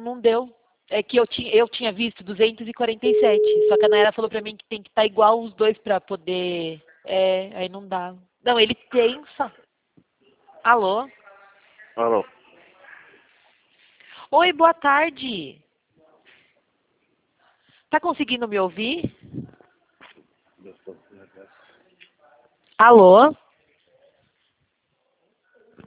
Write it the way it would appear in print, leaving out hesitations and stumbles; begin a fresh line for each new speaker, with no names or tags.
não deu. É que eu tinha visto 247. Só que a Nayara falou pra mim que tem que estar igual os dois pra poder... aí não dá. Não, ele tem só... Alô?
Alô.
Oi, boa tarde. Tá conseguindo me ouvir? Alô?